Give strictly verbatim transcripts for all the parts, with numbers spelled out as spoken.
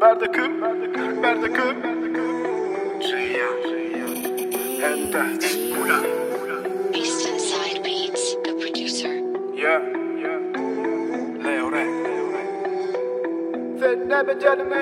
Berdekum, berdekum, Sia, Enta, Ula, Eastern Side Beats, the producer. Yeah, yeah, Leo Ray, Fedne becerme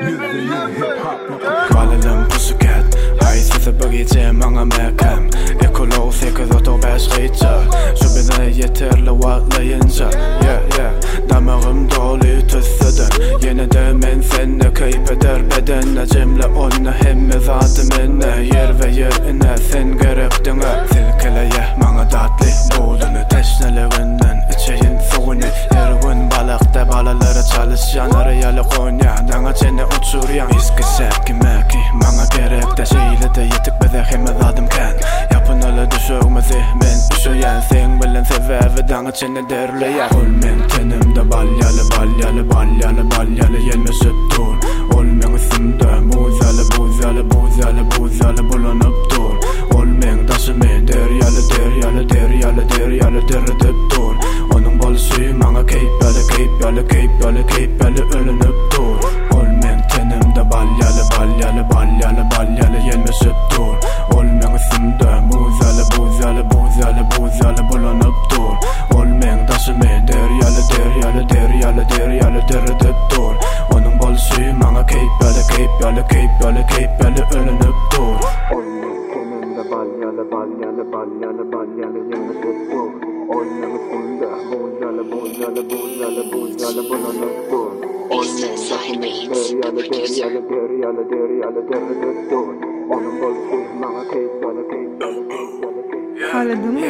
Kvallen pussycat, heiße bagage många mäkam. Ekolo fick då då bäskita. Så blir det jätterla walla insa. Yeah, yeah. Damarum dåligt tussade. Gene dömen fenne kaypeder bedenne cemle onna hemme zatmenne yer ve yer ine sen gerekdinge. Silkeleye många tatlı bolunu teşnelerinden içeyin sonu. Ergun balıkta balaları çalışan arayala konya. Danga çene uçuryan iskisek kimeki. Många gerek de şeyle de yetik be de hemme zadım kan. Yapın öyle düşürmezi men üşüyen sen bilen sebebi danga çene derleyen. Olmen tenimde balyalı balyalı balyalı balyalı yelmesip dur. Olmen isimde muzalı buzalı buzalı buzalı bulanıp dur. Olmen daşımen deryalı deryalı deryalı deryalı derredip dur. Onun bol suyu många keypalı keypalı keypalı keypalı ölünüp dur. Olmen tenimde balyalı balyalı balyalı balyalı yelmesip dur. Olmen isimde muzalı buzalı buzalı buzalı bulanıp dur. Olmen daşımen deryalı deryalı deryalı deryalı derredip dur. Onun bol suyu många keypalı keypalı keypalı keypalı ölünüp dur. Olmen tenimde balyalı balyalı balyalı balyalı yelmesip dur. Olmen isimde buzalı buzalı buzalı buzalı bulanıp dur. Eastern Side Beats, the producer. Deryalı deryalı derredip dur. Onun bol suyu många keypalı keypalı keypalı Hallå du?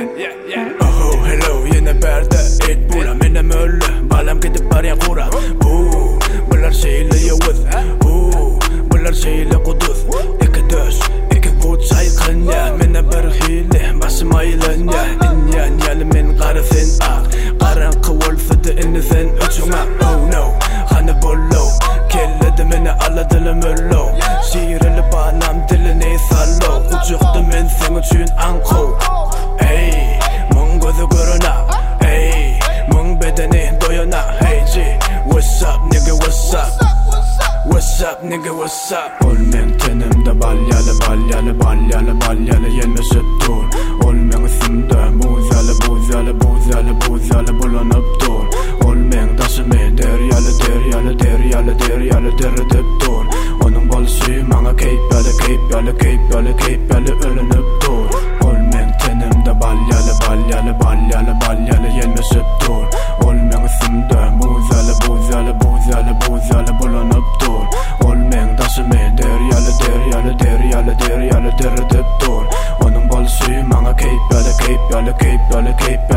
Oh, hello, yine berde et bula Menem ölle, balam gidip barya kura Oh, bular şeyle yavuz Oh, bular şeyle kuduz İki döş, iki kut sayıkın ya Mene bir hile, başım ayılan ya İnyan yalimin karısin ak Karan kıvol fıdı inni sen üçüme Oh no, hani bollo Kelledi mene aladılı möllo Şiirili bağlam dilini sallo Uçuktu men sen üçün anko Hey, mung gözü görüna Hey, mung bedeni doyuna Hey G, what's up nigga what's up What's up nigga what's up Olmen tenimde balyalı balyalı balyalı balyalı yelmesip dur Olmen isimde muzalı buzalı buzalı buzalı bulanıp dur Olmen daşımen deryalı deryalı deryalı deryalı derredip dur Onun bol suyu många keypalı keypalı keypalı keypalı ölünüp dur Olmen tenimde balyalı balyalı balyalı balyalı yelmesip dur Olmen isimde muzalı buzalı buzalı buzalı bulanıp dur Olmen daşımen deryalı deryalı deryalı deryalı derredip dur Onun bol suyu många keypalı keypalı keypalı keypalı